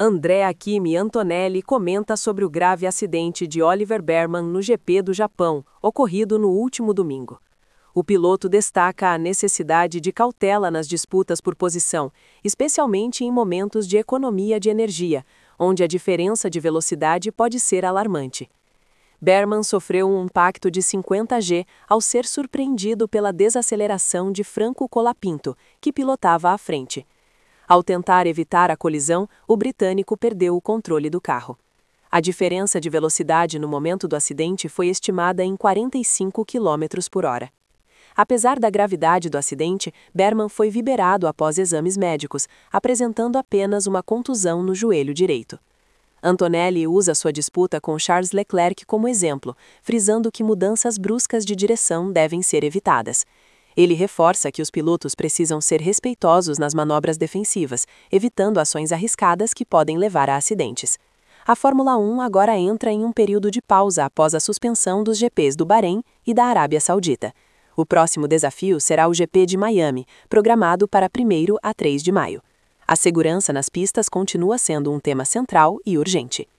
Andrea Kimi Antonelli comenta sobre o grave acidente de Oliver Bearman no GP do Japão, ocorrido no último domingo. O piloto destaca a necessidade de cautela nas disputas por posição, especialmente em momentos de economia de energia, onde a diferença de velocidade pode ser alarmante. Bearman sofreu um impacto de 50 G ao ser surpreendido pela desaceleração de Franco Colapinto, que pilotava à frente. Ao tentar evitar a colisão, o britânico perdeu o controle do carro. A diferença de velocidade no momento do acidente foi estimada em 45 km por hora. Apesar da gravidade do acidente, Bearman foi liberado após exames médicos, apresentando apenas uma contusão no joelho direito. Antonelli usa sua disputa com Charles Leclerc como exemplo, frisando que mudanças bruscas de direção devem ser evitadas. Ele reforça que os pilotos precisam ser respeitosos nas manobras defensivas, evitando ações arriscadas que podem levar a acidentes. A Fórmula 1 agora entra em um período de pausa após a suspensão dos GPs do Bahrein e da Arábia Saudita. O próximo desafio será o GP de Miami, programado para 1º a 3 de maio. A segurança nas pistas continua sendo um tema central e urgente.